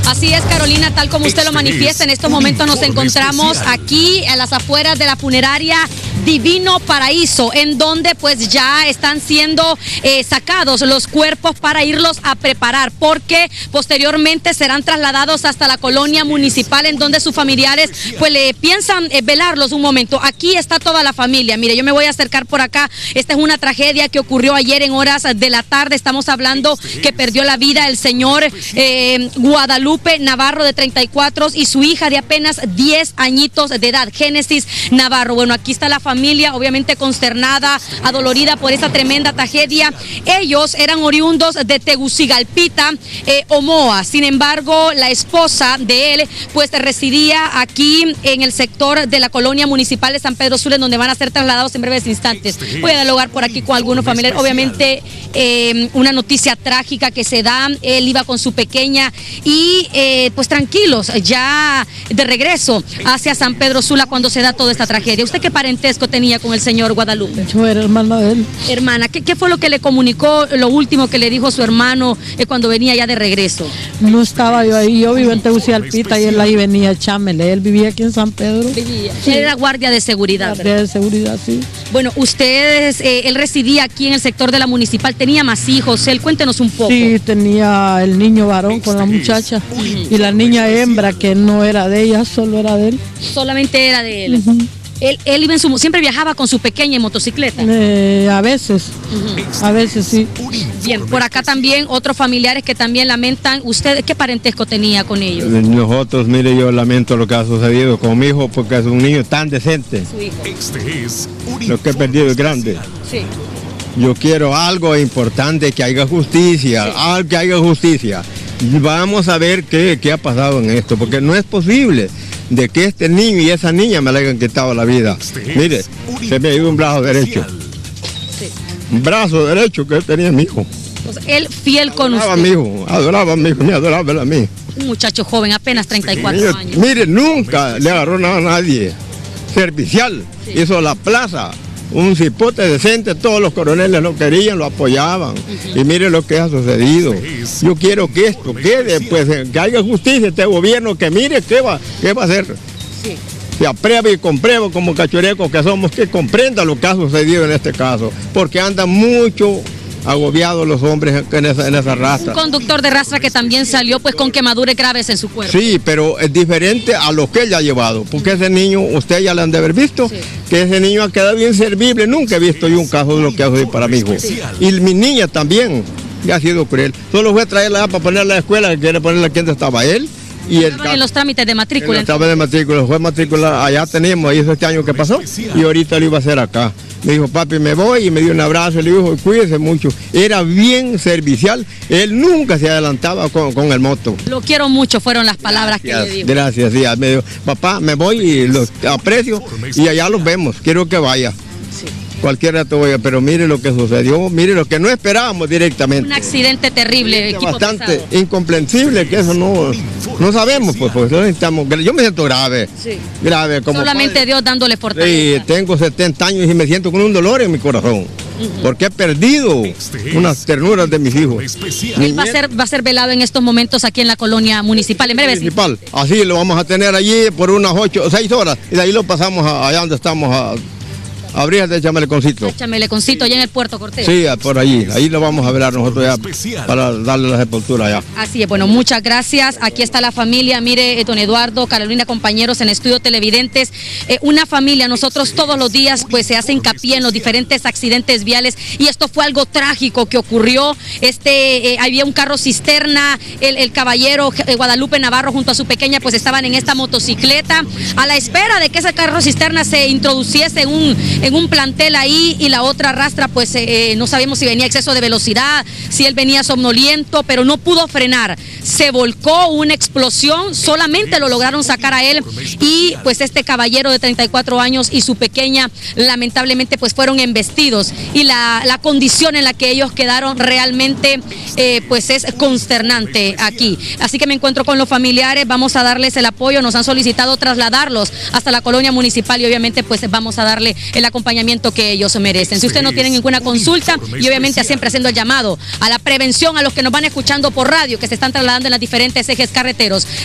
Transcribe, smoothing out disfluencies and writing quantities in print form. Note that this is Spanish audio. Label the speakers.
Speaker 1: Así es, Carolina, tal como usted lo manifiesta, en estos momentos nos encontramos aquí a las afueras de la funeraria Divino Paraíso, en donde pues ya están siendo sacados los cuerpos para irlos a preparar, porque posteriormente serán trasladados hasta la colonia municipal, en donde sus familiares pues le piensan velarlos un momento. Aquí está toda la familia. Mire, yo me voy a acercar por acá. Esta es una tragedia que ocurrió ayer en horas de la tarde. Estamos hablando que perdió la vida el señor Guadalupe Navarro, de 34, y su hija de apenas 10 añitos de edad, Génesis Navarro. Bueno, aquí está la familia, obviamente consternada, adolorida por esa tremenda tragedia. Ellos eran oriundos de Tegucigalpita, Omoa. Sin embargo, la esposa de él pues residía aquí en el sector de la colonia municipal de San Pedro Sula, en donde van a ser trasladados en breves instantes. Voy a dialogar por aquí con algunos familiares. Obviamente una noticia trágica que se da. Él iba con su pequeña y pues tranquilos, ya de regreso hacia San Pedro Sula cuando se da toda esta tragedia. ¿Usted qué parentesco tenía con el señor Guadalupe?
Speaker 2: Yo era hermana de él.
Speaker 1: Hermana, ¿qué fue lo que le comunicó, lo último que le dijo su hermano cuando venía ya de regreso?
Speaker 2: No estaba yo ahí, yo vivo en Tegucigalpita y él ahí venía a Chámele. Él vivía aquí en San Pedro.
Speaker 1: Vivía. Sí. Él era guardia de seguridad.
Speaker 2: Guardia de seguridad, sí.
Speaker 1: Bueno, ustedes, él residía aquí en el sector de la municipal, tenía más hijos, él, cuéntenos un poco.
Speaker 2: Sí, tenía el niño varón con la muchacha y la niña hembra que no era de ella, solo era de él.
Speaker 1: Solamente era de él. Él iba siempre viajaba con su pequeña en motocicleta.
Speaker 2: A veces, a veces sí.
Speaker 1: Bien, por acá también otros familiares que también lamentan. ¿Usted qué parentesco tenía con ellos?
Speaker 3: Nosotros, mire, yo lamento lo que ha sucedido con mi hijo porque es un niño tan decente.
Speaker 1: Su hijo.
Speaker 3: Lo que he perdido es grande.
Speaker 1: Sí.
Speaker 3: Yo quiero algo importante, que haya justicia,
Speaker 1: Sí.
Speaker 3: Que haya justicia. Vamos a ver qué ha pasado en esto, porque no es posible de que este niño y esa niña me le hayan quitado la vida. Mire, se me ha ido un brazo derecho.
Speaker 1: Sí.
Speaker 3: Un brazo derecho que tenía mi hijo.
Speaker 1: Entonces, él fiel con
Speaker 3: Adoraba
Speaker 1: usted.
Speaker 3: a mi hijo, adoraba a mi hijo, me adoraba él a mí.
Speaker 1: Un muchacho joven, apenas 34 años.
Speaker 3: Mire, nunca le agarró nada a nadie. Servicial,
Speaker 1: Sí.
Speaker 3: hizo la plaza. Un cipote decente, todos los coroneles lo querían, lo apoyaban. Y mire lo que ha sucedido. Yo quiero que esto quede, pues que haya justicia este gobierno, que mire qué va a hacer.
Speaker 1: Sí.
Speaker 3: Que apruebe y compruebe como cachurecos que somos, que comprenda lo que ha sucedido en este caso. Porque andan mucho agobiados los hombres en esa rastra.
Speaker 1: Un conductor de rastra que también salió pues con quemaduras graves en su cuerpo.
Speaker 3: Sí, pero es diferente a lo que él ya ha llevado, porque ese niño, usted ya le han de haber visto,
Speaker 1: Sí.
Speaker 3: que ese niño ha quedado bien servible. Nunca he visto yo un caso de lo que ha sucedido para mi hijo.
Speaker 1: Sí.
Speaker 3: Y mi niña también, ya ha sido cruel. Solo fue a traerla para ponerla a la escuela, que quiere ponerla aquí donde estaba él. Y
Speaker 1: Estaban en los trámites de matrícula.
Speaker 3: estaba de matrícula, fue matrícula, allá teníamos, ahí este año que pasó, y ahorita lo iba a hacer acá. Me dijo, papi, me voy, y me dio un abrazo, le dijo, cuídese mucho. Era bien servicial, él nunca se adelantaba con el moto.
Speaker 1: Lo quiero mucho, fueron las palabras que le dijo.
Speaker 3: Gracias, sí, me dijo, papá, me voy y los aprecio, y allá los vemos, quiero que vaya.
Speaker 1: Sí.
Speaker 3: Cualquier rato voy a, pero mire lo que sucedió, mire lo que no esperábamos directamente.
Speaker 1: Un accidente terrible, equipo
Speaker 3: Bastante
Speaker 1: pesado.
Speaker 3: incomprensible, que eso no sabemos, pues, porque necesitamos, yo me siento grave,
Speaker 1: Sí.
Speaker 3: grave como
Speaker 1: Solamente
Speaker 3: padre.
Speaker 1: Dios dándole
Speaker 3: Sí,
Speaker 1: fortaleza.
Speaker 3: tengo 70 años y me siento con un dolor en mi corazón, porque he perdido unas ternuras de mis hijos.
Speaker 1: Él va a ser velado en estos momentos aquí en la colonia municipal, en breve.
Speaker 3: Municipal. Así lo vamos a tener allí por unas 8 o 6 horas, y de ahí lo pasamos allá donde estamos, a Brías de Chameleconcito.
Speaker 1: Chameleconcito, allá en el Puerto Cortés.
Speaker 3: Sí, por allí, ahí lo vamos a velar nosotros ya para darle la sepultura allá.
Speaker 1: Así es, bueno, muchas gracias. Aquí está la familia, mire, don Eduardo, Carolina, compañeros en estudio televidentes. Una familia, nosotros todos los días pues se hace hincapié en los diferentes accidentes viales, y esto fue algo trágico que ocurrió. Había un carro cisterna, el caballero Guadalupe Navarro junto a su pequeña pues estaban en esta motocicleta a la espera de que ese carro cisterna se introduciese en un plantel ahí, y la otra rastra pues no sabemos si venía a exceso de velocidad, si él venía somnoliento, pero no pudo frenar, se volcó, una explosión, solamente lo lograron sacar a él, y pues este caballero de 34 años y su pequeña lamentablemente pues fueron embestidos, y la condición en la que ellos quedaron realmente pues es consternante aquí. Así que me encuentro con los familiares, vamos a darles el apoyo, nos han solicitado trasladarlos hasta la colonia municipal, y obviamente pues vamos a darle el acompañamiento acompañamiento que ellos merecen. Si usted no tiene ninguna consulta, y obviamente siempre haciendo el llamado a la prevención a los que nos van escuchando por radio, que se están trasladando en las diferentes ejes carreteros.